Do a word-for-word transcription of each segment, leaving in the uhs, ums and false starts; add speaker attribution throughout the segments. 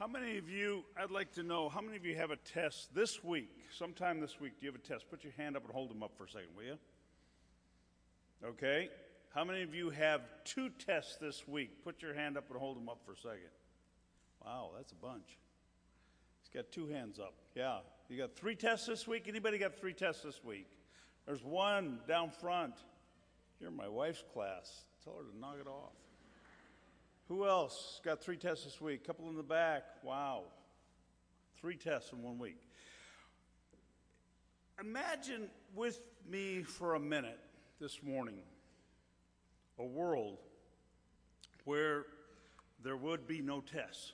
Speaker 1: How many of you, I'd like to know, how many of you have a test this week, sometime this week, do you have a test? Put your hand up and hold them up for a second, will you? Okay. How many of you have two tests this week? Put your hand up and hold them up for a second. Wow, that's a bunch. He's got two hands up. Yeah. You got three tests this week? Anybody got three tests this week? There's one down front. You're in my wife's class. Tell her to knock it off. Who else got three tests this week? Couple in the back. Wow. Three tests in one week. Imagine with me for a minute this morning a world where there would be no tests.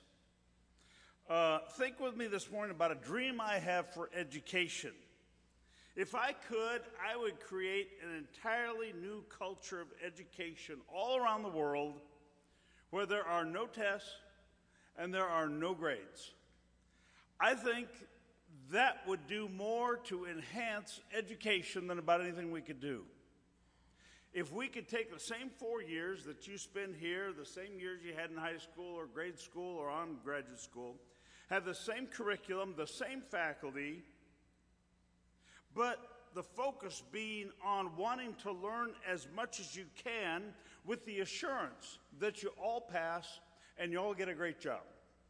Speaker 1: Uh, think with me this morning about a dream I have for education. If I could, I would create an entirely new culture of education all around the world where there are no tests and there are no grades. I think that would do more to enhance education than about anything we could do. If we could take the same four years that you spend here, the same years you had in high school or grade school or on graduate school, have the same curriculum, the same faculty, but the focus being on wanting to learn as much as you can with the assurance that you all pass and you all get a great job.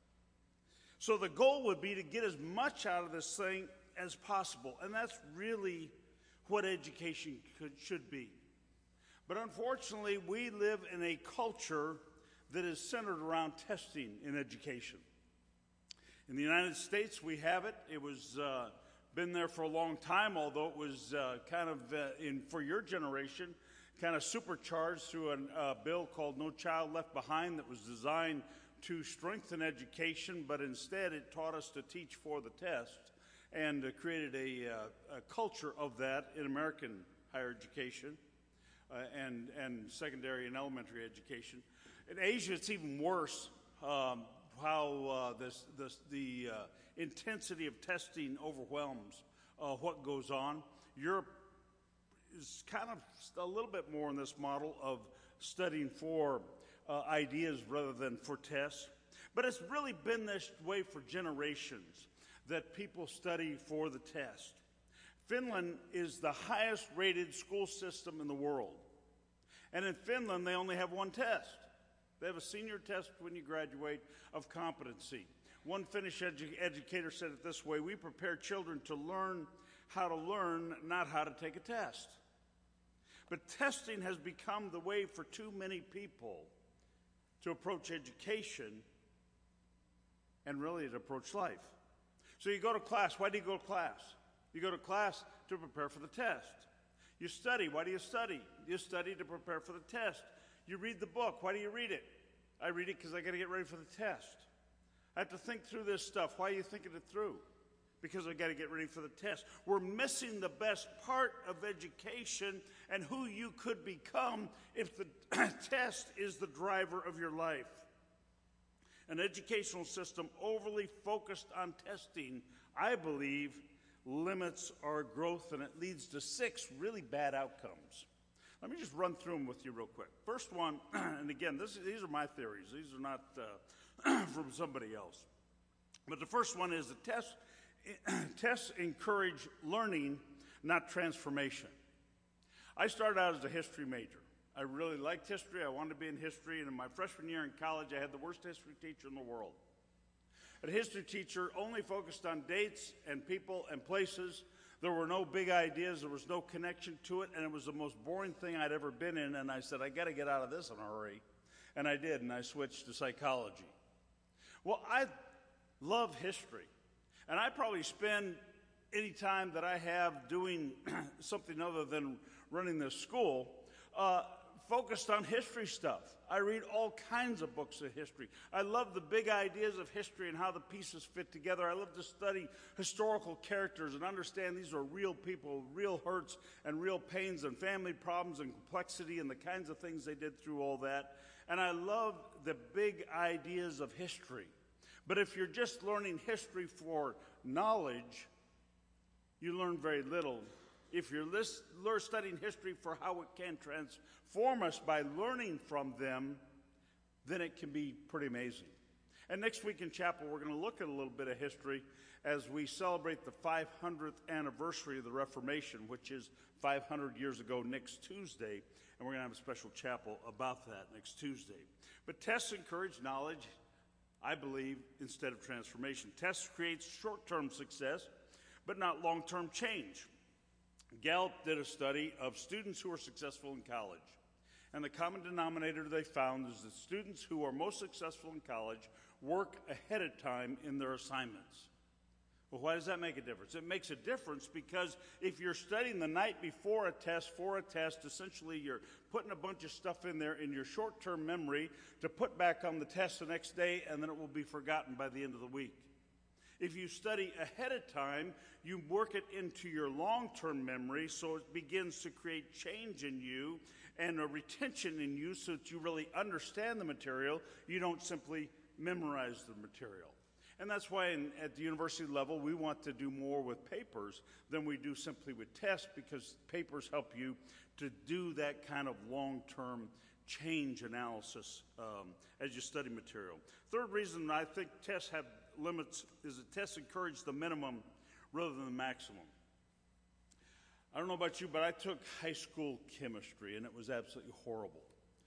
Speaker 1: So the goal would be to get as much out of this thing as possible, and that's really what education could, should be. But unfortunately, we live in a culture that is centered around testing in education. In the United States, we have it. It was uh, been there for a long time, although it was uh, kind of, uh, in for your generation, kind of supercharged through a uh, bill called No Child Left Behind that was designed to strengthen education, but instead it taught us to teach for the test and uh, created a, uh, a culture of that in American higher education uh, and, and secondary and elementary education. In Asia, it's even worse. Um, how uh, this, this, the uh, intensity of testing overwhelms uh, what goes on. Europe is kind of a little bit more in this model of studying for uh, ideas rather than for tests. But it's really been this way for generations, that people study for the test. Finland is the highest rated school system in the world. And in Finland, they only have one test. They have a senior test when you graduate of competency. One Finnish edu educator said it this way: we prepare children to learn how to learn, not how to take a test. But testing has become the way for too many people to approach education and really to approach life. So you go to class. Why do you go to class? You go to class to prepare for the test. You study. Why do you study? You study to prepare for the test. You read the book. Why do you read it? I read it because I got to get ready for the test. I have to think through this stuff. Why are you thinking it through? Because I got to get ready for the test. We're missing the best part of education and who you could become if the test is the driver of your life. An educational system overly focused on testing, I believe, limits our growth, and it leads to six really bad outcomes. Let me just run through them with you real quick. First one, and again, this, these are my theories. These are not uh, from somebody else. But the first one is the test, tests encourage learning, not transformation. I started out as a history major. I really liked history. I wanted to be in history. And in my freshman year in college, I had the worst history teacher in the world. A history teacher only focused on dates and people and places. There were no big ideas, there was no connection to it, and it was the most boring thing I'd ever been in, and I said, I got to get out of this in a hurry. And I did, and I switched to psychology. Well, I love history, and I probably spend any time that I have doing something other than running this school uh, focused on history stuff. I read all kinds of books of history. I love the big ideas of history and how the pieces fit together. I love to study historical characters and understand these are real people, real hurts and real pains and family problems and complexity and the kinds of things they did through all that. And I love the big ideas of history. But if you're just learning history for knowledge, you learn very little. If you're list, learn, studying history for how it can transform us by learning from them, then it can be pretty amazing. And next week in chapel, we're going to look at a little bit of history as we celebrate the five hundredth anniversary of the Reformation, which is five hundred years ago next Tuesday. And we're going to have a special chapel about that next Tuesday. But tests encourage knowledge, I believe, instead of transformation. Tests create short-term success, but not long-term change. Gallup did a study of students who were successful in college. And the common denominator they found is that students who are most successful in college work ahead of time in their assignments. Well, why does that make a difference? It makes a difference because if you're studying the night before a test for a test, essentially you're putting a bunch of stuff in there in your short-term memory to put back on the test the next day, and then it will be forgotten by the end of the week. If you study ahead of time, you work it into your long-term memory so it begins to create change in you and a retention in you so that you really understand the material. You don't simply memorize the material. And that's why in, at the university level, we want to do more with papers than we do simply with tests, because papers help you to do that kind of long-term change analysis um, as you study material. Third reason I think tests have limits is that tests encourage the minimum rather than the maximum. I don't know about you, but I took high school chemistry, and it was absolutely horrible.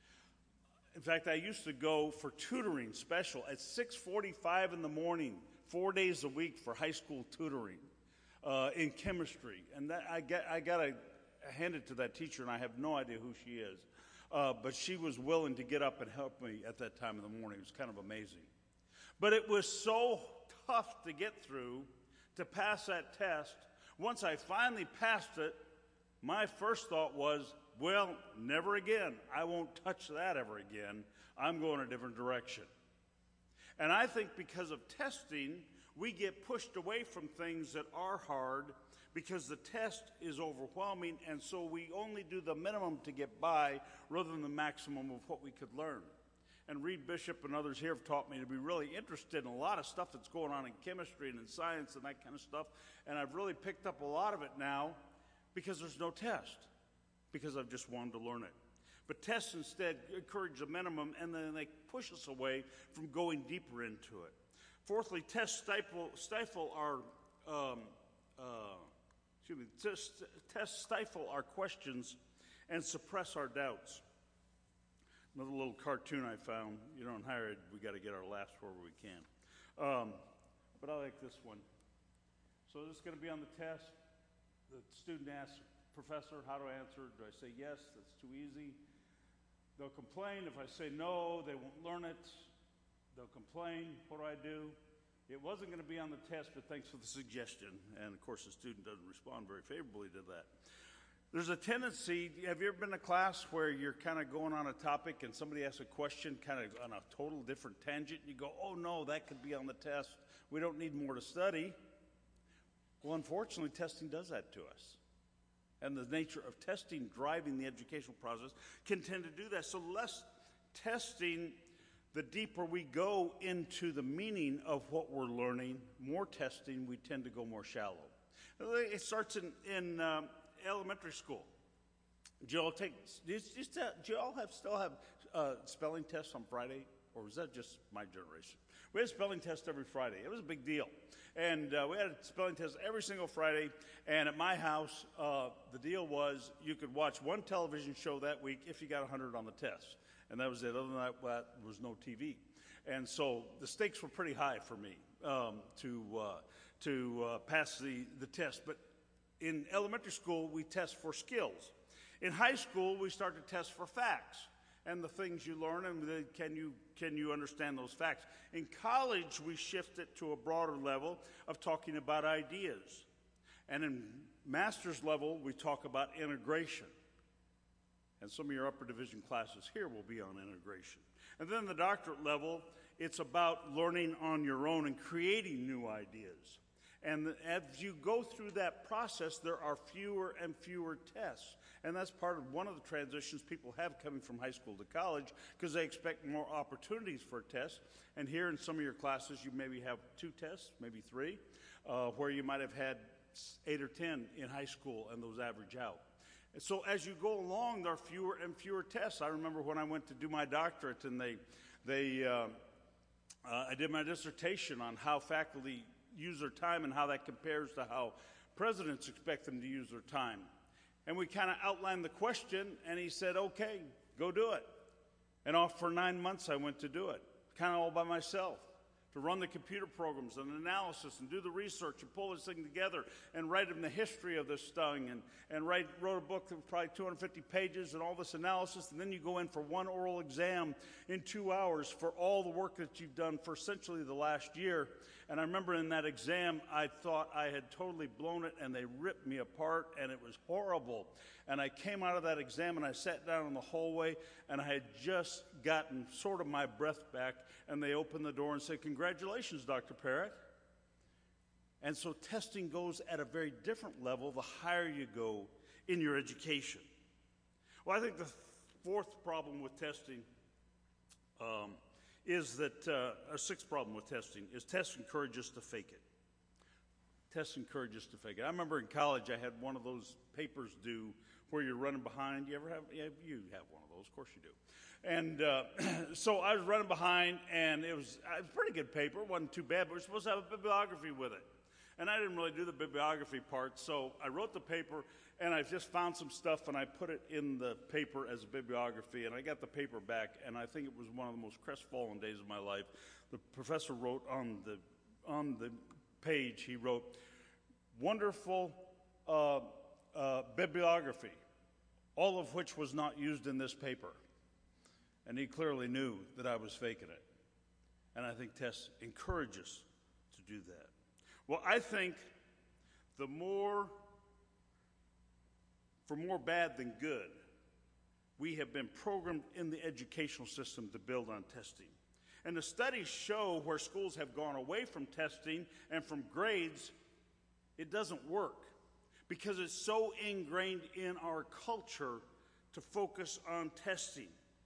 Speaker 1: In fact, I used to go for tutoring special at six forty-five in the morning, four days a week for high school tutoring uh, in chemistry. And that, I, get, I got to hand it to that teacher, and I have no idea who she is. Uh, but she was willing to get up and help me at that time in the morning. It was kind of amazing. But it was so tough to get through to pass that test. Once I finally passed it, my first thought was, well, never again. I won't touch that ever again. I'm going a different direction. And I think because of testing, we get pushed away from things that are hard because the test is overwhelming, and so we only do the minimum to get by rather than the maximum of what we could learn. And Reed Bishop and others here have taught me to be really interested in a lot of stuff that's going on in chemistry and in science and that kind of stuff, and I've really picked up a lot of it now because there's no test, because I've just wanted to learn it. But tests instead encourage the minimum, and then they push us away from going deeper into it. Fourthly, tests stifle, stifle our, um, uh, excuse me, tests, tests stifle our questions and suppress our doubts. Another little cartoon I found. You know, in higher ed, we got to get our laughs wherever we can. Um, but I like this one. So this is going to be on the test. The student asks, Professor, how do I answer? Do I say yes? That's too easy. They'll complain. If I say no, they won't learn it. They'll complain. What do I do? It wasn't going to be on the test, but thanks for the suggestion. And, of course, the student doesn't respond very favorably to that. There's a tendency, have you ever been in a class where you're kind of going on a topic and somebody asks a question kind of on a total different tangent, and you go, oh, no, that could be on the test. We don't need more to study. Well, unfortunately, testing does that to us. And the nature of testing driving the educational process can tend to do that. So less testing, the deeper we go into the meaning of what we're learning, more testing, we tend to go more shallow. It starts in, in um, elementary school. Do you all take, do you, do you all have, still have uh, spelling tests on Friday? Or was that just my generation? We had a spelling test every Friday. It was a big deal. And uh, we had a spelling test every single Friday. And at my house, uh, the deal was you could watch one television show that week if you got one hundred on the test. And that was it. Other than that, well, there was no T V. And so the stakes were pretty high for me um, to, uh, to uh, pass the, the test. But in elementary school, we test for skills. In high school, we start to test for facts and the things you learn, and the, can you can you understand those facts. In college, we shift it to a broader level of talking about ideas. And in master's level, we talk about integration. And some of your upper division classes here will be on integration. And then the doctorate level, it's about learning on your own and creating new ideas. And as you go through that process, there are fewer and fewer tests. And that's part of one of the transitions people have coming from high school to college, because they expect more opportunities for tests. And here in some of your classes, you maybe have two tests, maybe three, uh, where you might have had eight or ten in high school, and those average out. And so as you go along, there are fewer and fewer tests. I remember when I went to do my doctorate, and they, they, uh, Uh, I did my dissertation on how faculty use their time and how that compares to how presidents expect them to use their time. And we kind of outlined the question, and he said, okay, go do it. And off for nine months I went to do it, kind of all by myself, to run the computer programs and analysis and do the research and pull this thing together and write in the history of this thing and, and write, wrote a book that was probably two hundred fifty pages and all this analysis, and then you go in for one oral exam in two hours for all the work that you've done for essentially the last year. And I remember in that exam, I thought I had totally blown it, and they ripped me apart, and it was horrible. And I came out of that exam, and I sat down in the hallway, and I had just gotten sort of my breath back, and they opened the door and said, "Congratulations, Doctor Parrott." And so testing goes at a very different level the higher you go in your education. Well, I think the fourth problem with testing um, is that, uh, a sixth problem with testing, is tests encourage us to fake it. Tests encourage us to fake it. I remember in college I had one of those papers due where you're running behind. You ever have, yeah, you have one of those, of course you do. And uh, so I was running behind, and it was, it was a pretty good paper. It wasn't too bad, but we were supposed to have a bibliography with it. And I didn't really do the bibliography part, so I wrote the paper, and I just found some stuff, and I put it in the paper as a bibliography, and I got the paper back, and I think it was one of the most crestfallen days of my life. The professor wrote on the, on the page, he wrote, "Wonderful uh, uh, bibliography, all of which was not used in this paper." And he clearly knew that I was faking it. And I think tests encourage us to do that. Well, I think the more, for more bad than good, we have been programmed in the educational system to build on testing. And the studies show where schools have gone away from testing and from grades, it doesn't work because it's so ingrained in our culture to focus on testing.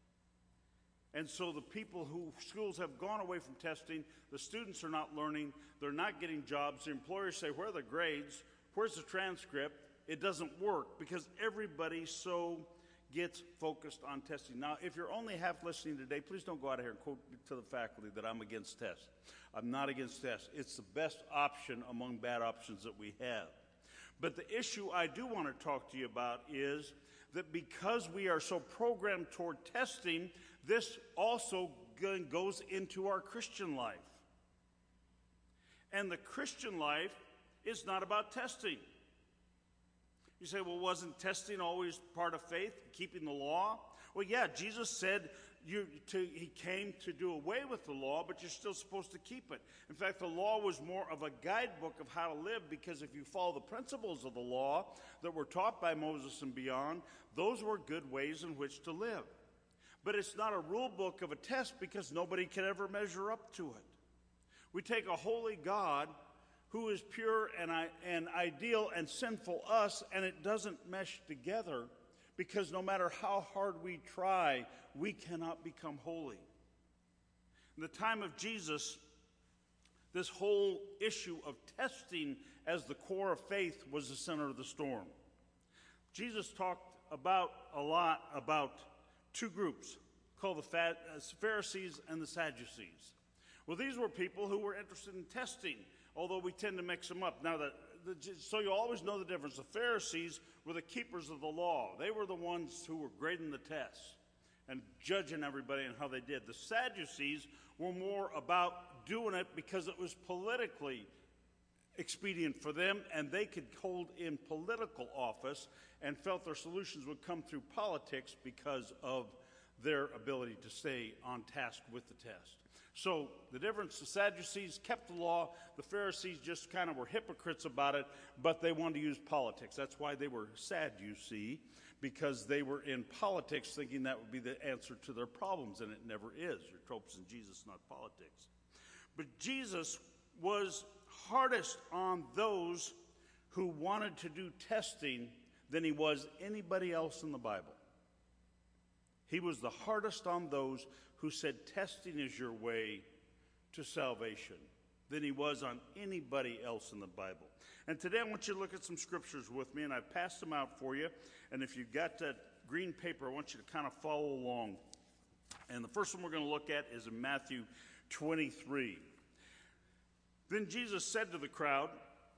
Speaker 1: And so the people who schools have gone away from testing, the students are not learning, they're not getting jobs, the employers say, "Where are the grades? Where's the transcript?" It doesn't work because everybody so gets focused on testing. Now, if you're only half listening today, please don't go out of here and quote to the faculty that I'm against tests. I'm not against tests. It's the best option among bad options that we have. But the issue I do want to talk to you about is that because we are so programmed toward testing, this also goes into our Christian life. And the Christian life is not about testing. You say, well, wasn't testing always part of faith, keeping the law? Well, yeah, Jesus said you, to, he came to do away with the law, but you're still supposed to keep it. In fact, the law was more of a guidebook of how to live, because if you follow the principles of the law that were taught by Moses and beyond, those were good ways in which to live. But it's not a rule book of a test because nobody can ever measure up to it. We take a holy God who is pure and, and ideal and sinful us, and it doesn't mesh together because no matter how hard we try, we cannot become holy. In the time of Jesus, this whole issue of testing as the core of faith was the center of the storm. Jesus talked about a lot about two groups called the Pharisees and the Sadducees. Well, these were people who were interested in testing, although we tend to mix them up. Now, the, the, so you always know the difference. The Pharisees were the keepers of the law. They were the ones who were grading the tests and judging everybody and how they did. The Sadducees were more about doing it because it was politically expedient for them, and they could hold in political office and felt their solutions would come through politics because of their ability to stay on task with the test. So the difference, the Sadducees kept the law, the Pharisees just kind of were hypocrites about it, but they wanted to use politics. That's why they were sad, you see, because they were in politics thinking that would be the answer to their problems, and it never is. Your trope's in Jesus, not politics. But Jesus was hardest on those who wanted to do testing than he was anybody else in the Bible. He was the hardest on those who said testing is your way to salvation than he was on anybody else in the Bible. And today I want you to look at some scriptures with me, and I've passed them out for you. And if you've got that green paper, I want you to kind of follow along. And the first one we're going to look at is in Matthew twenty-three. Then Jesus said to the crowd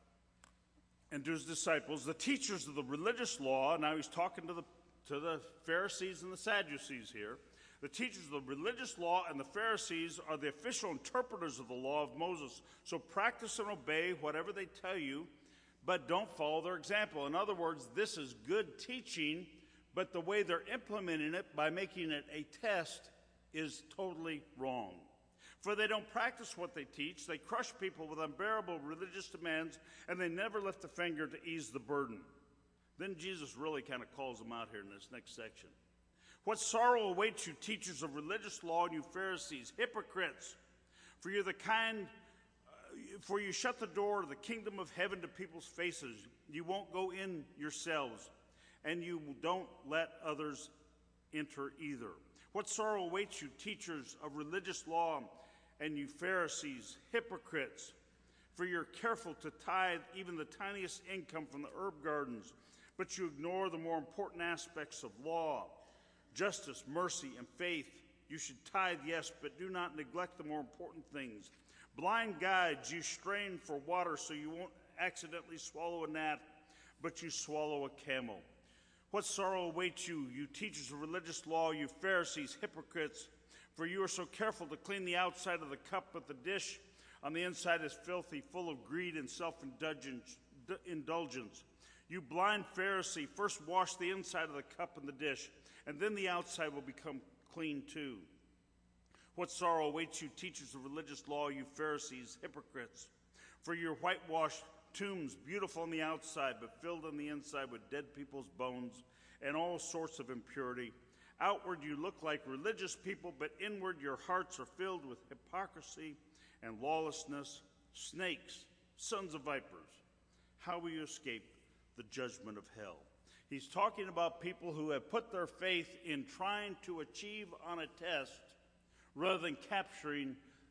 Speaker 1: and to his disciples, the teachers of the religious law, now he's talking to the, to the Pharisees and the Sadducees here, the teachers of the religious law and the Pharisees are the official interpreters of the law of Moses. So practice and obey whatever they tell you, but don't follow their example. In other words, this is good teaching, but the way they're implementing it by making it a test is totally wrong. For they don't practice what they teach. They crush people with unbearable religious demands, and they never lift a finger to ease the burden. Then Jesus really kind of calls them out here in this next section. What sorrow awaits you, teachers of religious law, and you Pharisees, hypocrites! For you're the kind, uh, for you shut the door of the kingdom of heaven to people's faces. You won't go in yourselves, and you don't let others enter either. What sorrow awaits you, teachers of religious law, and you Pharisees, hypocrites! For you're careful to tithe even the tiniest income from the herb gardens, but you ignore the more important aspects of law, justice, mercy, and faith. You should tithe, yes, but do not neglect the more important things. Blind guides, you strain for water so you won't accidentally swallow a gnat, but you swallow a camel. What sorrow awaits you, you teachers of religious law, you Pharisees, hypocrites! For you are so careful to clean the outside of the cup, but the dish on the inside is filthy, full of greed and self-indulgence. You blind Pharisee, first wash the inside of the cup and the dish, and then the outside will become clean too. What sorrow awaits you, teachers of religious law, you Pharisees, hypocrites! For your whitewashed tombs, beautiful on the outside, but filled on the inside with dead people's bones and all sorts of impurity. Outward you look like religious people, but inward your hearts are filled with hypocrisy and lawlessness. Snakes, sons of vipers, how will you escape the judgment of hell? He's talking about people who have put their faith in trying to achieve on a test rather than capturing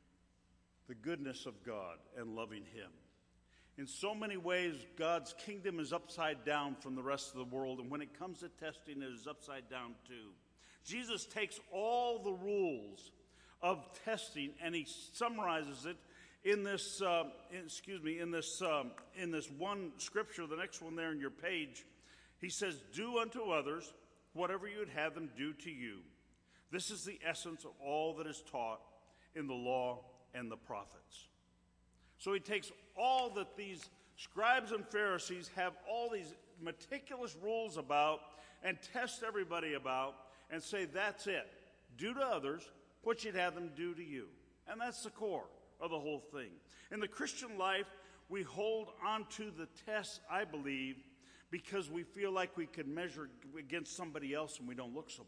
Speaker 1: the goodness of God and loving him. In so many ways, God's kingdom is upside down from the rest of the world, and when it comes to testing, it is upside down too. Jesus takes all the rules of testing and he summarizes it in this, uh, in, excuse me, in this, um, in this one scripture, the next one there in your page. He says, do unto others whatever you would have them do to you. This is the essence of all that is taught in the law and the prophets. So he takes all that these scribes and Pharisees have all these meticulous rules about and test everybody about and say, that's it. Do to others what you'd have them do to you. And that's the core of the whole thing. In the Christian life, we hold on to the tests, I believe, because we feel like we can measure against somebody else and we don't look so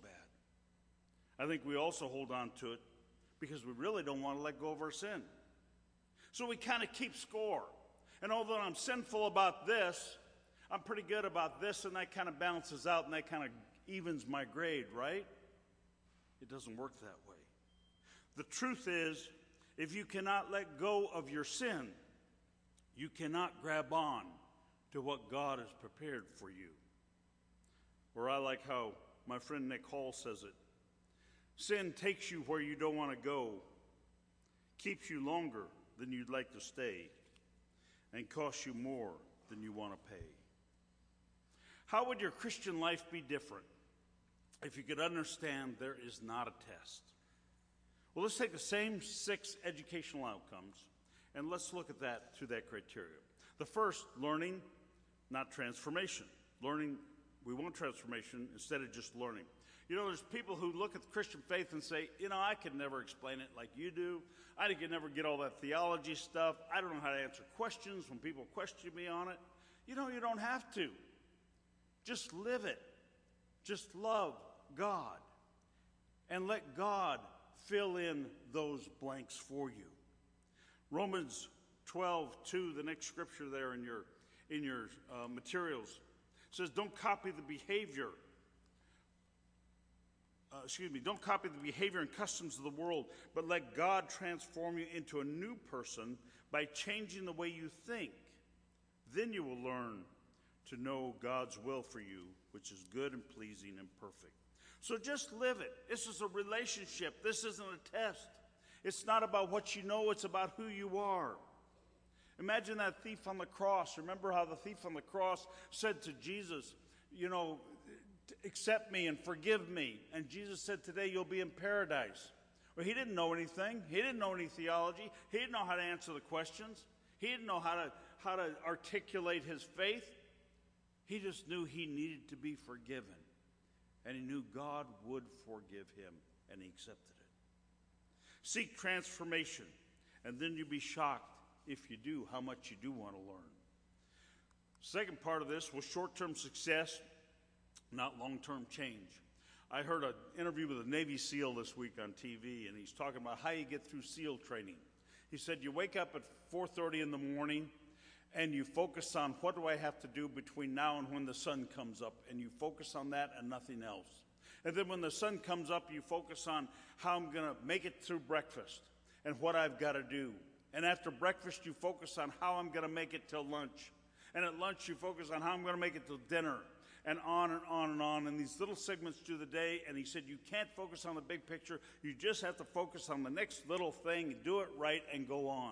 Speaker 1: bad. I think we also hold on to it because we really don't want to let go of our sin. So we kind of keep score. And although I'm sinful about this, I'm pretty good about this, and that kind of balances out and that kind of evens my grade, right? It doesn't work that way. The truth is, if you cannot let go of your sin, you cannot grab on to what God has prepared for you. Or I like how my friend Nick Hall says it. Sin takes you where you don't want to go, keeps you longer than you'd like to stay, and costs you more than you want to pay. How would your Christian life be different if you could understand there is not a test? Well, let's take the same six educational outcomes, and let's look at that through that criteria. The first, learning, not transformation. Learning, we want transformation instead of just learning. You know, there's people who look at the Christian faith and say, you know, I could never explain it like you do. I could never get all that theology stuff. I don't know how to answer questions when people question me on it. You know, you don't have to. Just live it. Just love God. And let God fill in those blanks for you. Romans twelve two, the next scripture there in your, in your uh, materials, says, don't copy the behavior Uh, excuse me, don't copy the behavior and customs of the world, but let God transform you into a new person by changing the way you think. Then you will learn to know God's will for you, which is good and pleasing and perfect. So just live it. This is a relationship. This isn't a test. It's not about what you know, it's about who you are. Imagine that thief on the cross. Remember how the thief on the cross said to Jesus, you know, accept me and forgive me. And Jesus said, today you'll be in paradise. Well, he didn't know anything. He didn't know any theology. He didn't know how to answer the questions. He didn't know how to, how to articulate his faith. He just knew he needed to be forgiven. And he knew God would forgive him, and he accepted it. Seek transformation, and then you'll be shocked, if you do, how much you do want to learn. Second part of this was short-term success, not long-term change. I heard an interview with a Navy SEAL this week on T V, and he's talking about how you get through SEAL training. He said, you wake up at four thirty in the morning, and you focus on what do I have to do between now and when the sun comes up, and you focus on that and nothing else. And then when the sun comes up, you focus on how I'm going to make it through breakfast and what I've got to do. And after breakfast, you focus on how I'm going to make it till lunch. And at lunch, you focus on how I'm going to make it till dinner, and on and on and on, and these little segments through the day. And he said, you can't focus on the big picture. You just have to focus on the next little thing, do it right, and go on.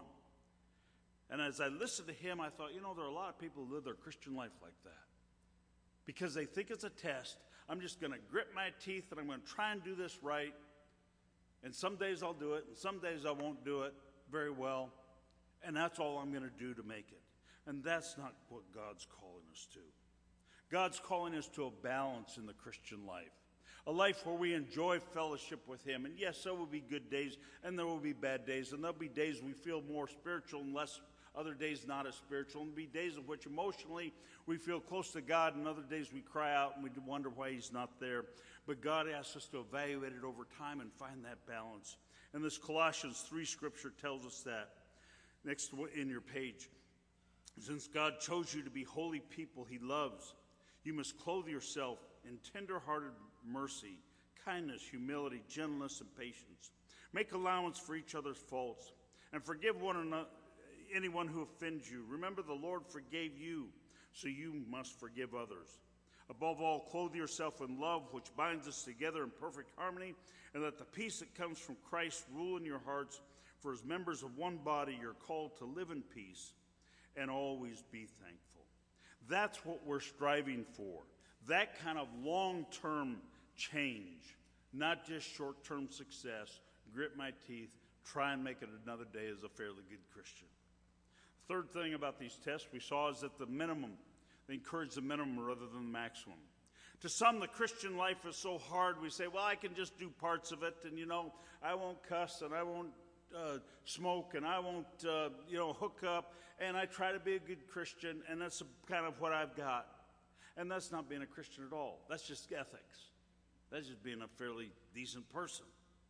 Speaker 1: And as I listened to him, I thought, you know, there are a lot of people who live their Christian life like that. Because they think it's a test. I'm just going to grit my teeth, and I'm going to try and do this right. And some days I'll do it, and some days I won't do it very well. And that's all I'm going to do to make it. And that's not what God's calling us to. God's calling us to a balance in the Christian life. A life where we enjoy fellowship with him. And yes, there will be good days, and there will be bad days. And there'll be days we feel more spiritual and less, other days not as spiritual. And there'll be days in which emotionally we feel close to God, and other days we cry out and we wonder why he's not there. But God asks us to evaluate it over time and find that balance. And this Colossians three scripture tells us that. Next in your page. Since God chose you to be holy people he loves, you must clothe yourself in tender-hearted mercy, kindness, humility, gentleness, and patience. Make allowance for each other's faults, and forgive one another, anyone who offends you. Remember, the Lord forgave you, so you must forgive others. Above all, clothe yourself in love, which binds us together in perfect harmony, and let the peace that comes from Christ rule in your hearts. For as members of one body, you're called to live in peace and always be thankful. That's what we're striving for. That kind of long-term change, not just short-term success, grit my teeth, try and make it another day as a fairly good Christian. Third thing about these tests we saw is that the minimum, they encourage the minimum rather than the maximum. To some, the Christian life is so hard, we say, well, I can just do parts of it, and, you know, I won't cuss, and I won't uh, smoke, and I won't, uh, you know, hook up, and I try to be a good Christian, and that's kind of what I've got. And that's not being a Christian at all. That's just ethics. That's just being a fairly decent person.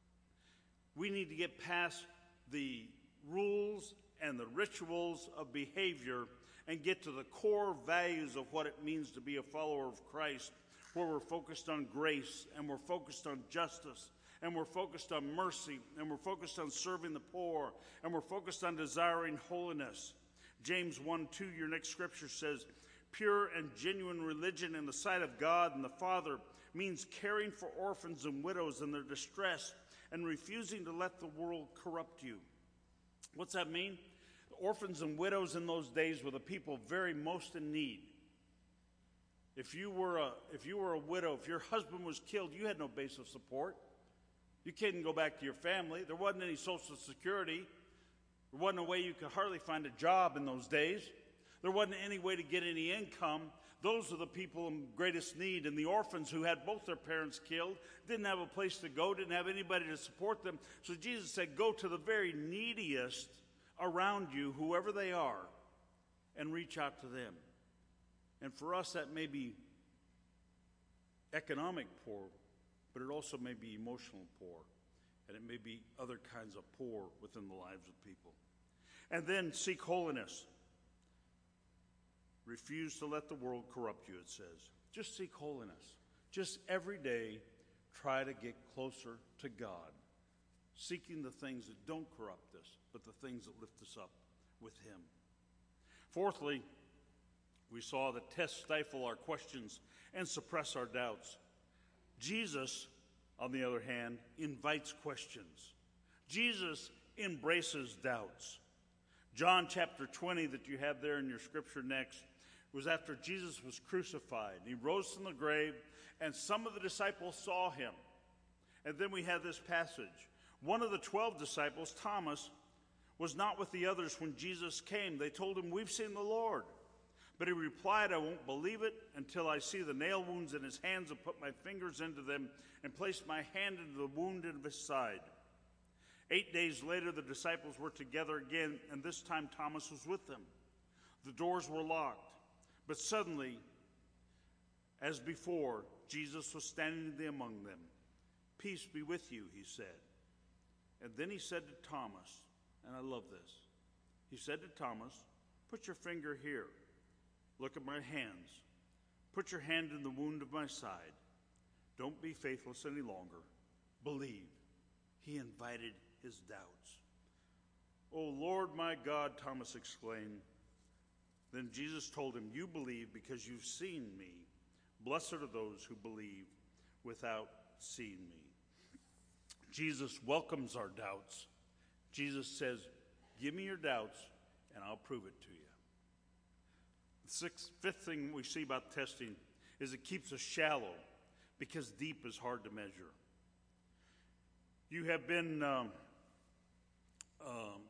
Speaker 1: We need to get past the rules and the rituals of behavior and get to the core values of what it means to be a follower of Christ, where we're focused on grace, and we're focused on justice, and we're focused on mercy, and we're focused on serving the poor, and we're focused on desiring holiness. James one two, your next scripture says, pure and genuine religion in the sight of God and the Father means caring for orphans and widows in their distress and refusing to let the world corrupt you. What's that mean? Orphans and widows in those days were the people very most in need. If you were a, if you were a widow, if your husband was killed, you had no base of support. You couldn't go back to your family. There wasn't any Social Security. There wasn't a way you could hardly find a job in those days. There wasn't any way to get any income. Those are the people in greatest need. And the orphans who had both their parents killed didn't have a place to go, didn't have anybody to support them. So Jesus said, go to the very neediest around you, whoever they are, and reach out to them. And for us, that may be economic poor, but it also may be emotional poor. And it may be other kinds of poor within the lives of people. And then seek holiness. Refuse to let the world corrupt you, it says. Just seek holiness. Just every day try to get closer to God, seeking the things that don't corrupt us, but the things that lift us up with him. Fourthly, we saw that tests stifle our questions and suppress our doubts. Jesus, on the other hand, invites questions. Jesus embraces doubts. John chapter twenty that you have there in your scripture next was after Jesus was crucified. He rose from the grave, and some of the disciples saw him. And then we have this passage. One of the twelve disciples, Thomas, was not with the others when Jesus came. They told him, "We've seen the Lord." But he replied, "I won't believe it until I see the nail wounds in his hands and put my fingers into them and place my hand into the wound in his side." Eight days later, the disciples were together again, and this time Thomas was with them. The doors were locked, but suddenly, as before, Jesus was standing among them. "Peace be with you," he said. And then he said to Thomas, and I love this, he said to Thomas, "Put your finger here. Look at my hands. Put your hand in the wound of my side. Don't be faithless any longer. Believe." He invited his doubts. "Oh, Lord my God," Thomas exclaimed. Then Jesus told him, "You believe because you've seen me. Blessed are those who believe without seeing me." Jesus welcomes our doubts. Jesus says, "Give me your doubts, and I'll prove it to you." The sixth, fifth thing we see about testing is it keeps us shallow because deep is hard to measure. You have been, um, um,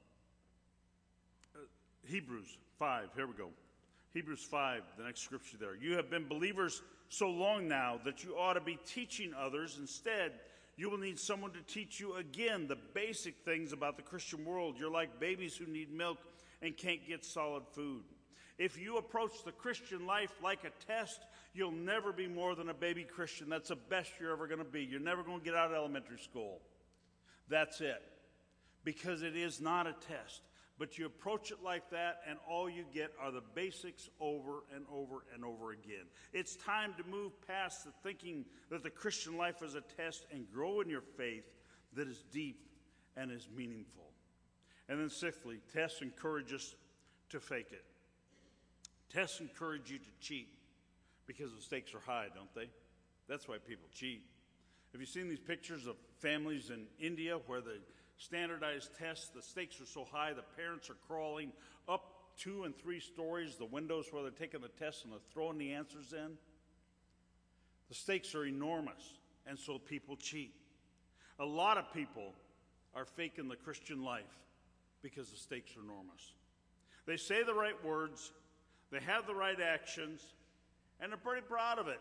Speaker 1: uh, Hebrews five, here we go. Hebrews five, the next scripture there. "You have been believers so long now that you ought to be teaching others. Instead, you will need someone to teach you again the basic things about the Christian world. You're like babies who need milk and can't get solid food. If you approach the Christian life like a test, you'll never be more than a baby Christian. That's the best you're ever going to be. You're never going to get out of elementary school. That's it. Because it is not a test. But you approach it like that, and all you get are the basics over and over and over again. It's time to move past the thinking that the Christian life is a test and grow in your faith that is deep and is meaningful. And then sixthly, tests encourage us to fake it. Tests encourage you to cheat because the stakes are high, don't they? That's why people cheat. Have you seen these pictures of families in India where the standardized tests, the stakes are so high, the parents are crawling up two and three stories, the windows where they're taking the tests and they're throwing the answers in? The stakes are enormous, and so people cheat. A lot of people are faking the Christian life because the stakes are enormous. They say the right words, they have the right actions, and they're pretty proud of it.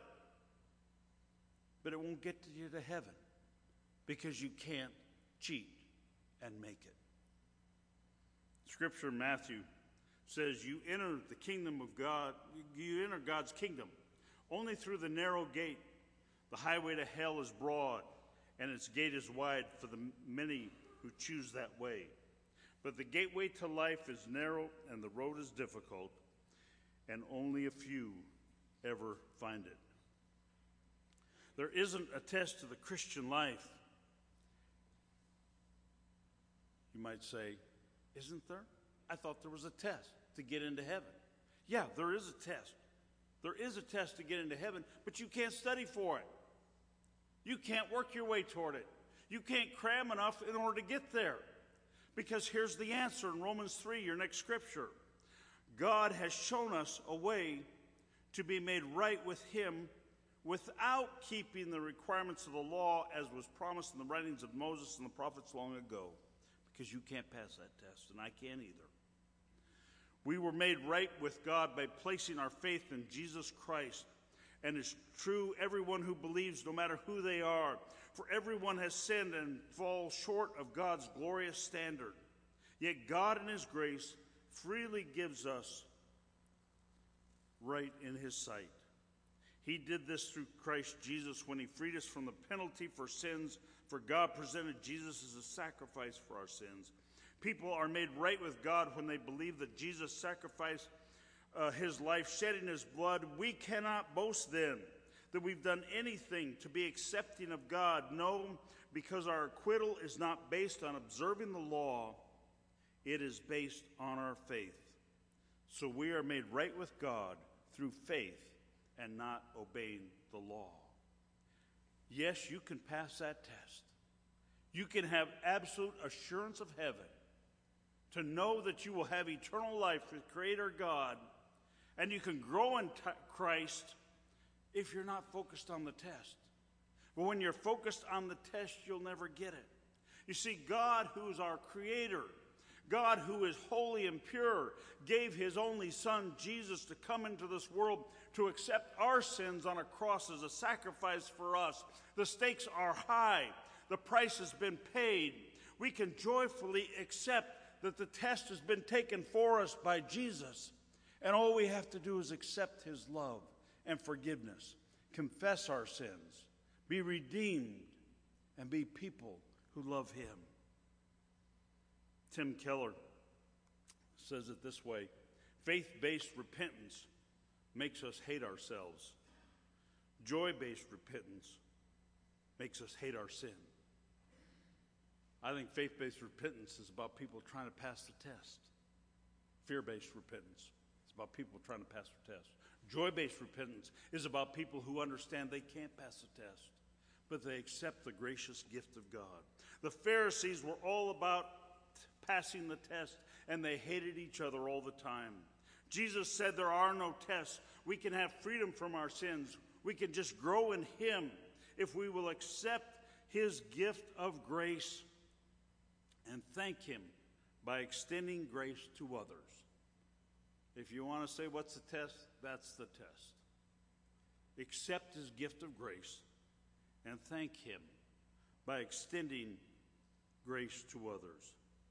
Speaker 1: But it won't get you to heaven because you can't cheat and make it. Scripture in Matthew says you enter the kingdom of God, you enter God's kingdom only through the narrow gate. The highway to hell is broad, and its gate is wide for the many who choose that way. But the gateway to life is narrow, and the road is difficult, and only a few ever find it. There isn't a test to the Christian life. You might say, isn't there? I thought there was a test to get into heaven. Yeah, there is a test. There is a test to get into heaven, but you can't study for it. You can't work your way toward it. You can't cram enough in order to get there. Because here's the answer in Romans three, your next scripture. God has shown us a way to be made right with him without keeping the requirements of the law as was promised in the writings of Moses and the prophets long ago. Because you can't pass that test, and I can't either. We were made right with God by placing our faith in Jesus Christ. And it's true, everyone who believes, no matter who they are, for everyone has sinned and falls short of God's glorious standard. Yet God in his grace freely gives us right in his sight. He did this through Christ Jesus when he freed us from the penalty for sins, for God presented Jesus as a sacrifice for our sins. People are made right with God when they believe that Jesus sacrificed uh, his life, shedding his blood. We cannot boast then that we've done anything to be accepting of God. No, because our acquittal is not based on observing the law. It is based on our faith. So we are made right with God through faith and not obeying the law. Yes, you can pass that test. You can have absolute assurance of heaven, to know that you will have eternal life with Creator God, and you can grow in t- Christ if you're not focused on the test. But when you're focused on the test, you'll never get it. You see, God, who is our Creator, God, who is holy and pure, gave His only Son, Jesus, to come into this world to accept our sins on a cross as a sacrifice for us. The stakes are high. The price has been paid. We can joyfully accept that the test has been taken for us by Jesus. And all we have to do is accept His love and forgiveness, confess our sins, be redeemed, and be people who love Him. Tim Keller says it this way: faith-based repentance makes us hate ourselves. Joy-based repentance makes us hate our sin. I think faith-based repentance is about people trying to pass the test. Fear-based repentance is about people trying to pass the test. Joy-based repentance is about people who understand they can't pass the test, but they accept the gracious gift of God. The Pharisees were all about passing the test, and they hated each other all the time. Jesus said there are no tests. We can have freedom from our sins. We can just grow in Him if we will accept His gift of grace and thank Him by extending grace to others. If you want to say what's the test, that's the test. Accept His gift of grace and thank Him by extending grace to others.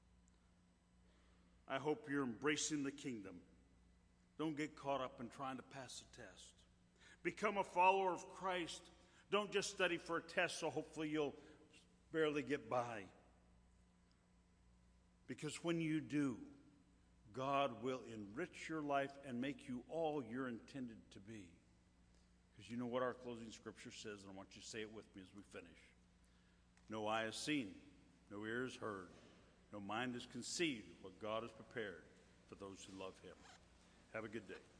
Speaker 1: I hope you're embracing the kingdom. Don't get caught up in trying to pass the test. Become a follower of Christ. Don't just study for a test so hopefully you'll barely get by. Because when you do, God will enrich your life and make you all you're intended to be. Because you know what our closing scripture says, and I want you to say it with me as we finish. No eye has seen, no ear has heard, no mind has conceived what God has prepared for those who love Him. Have a good day.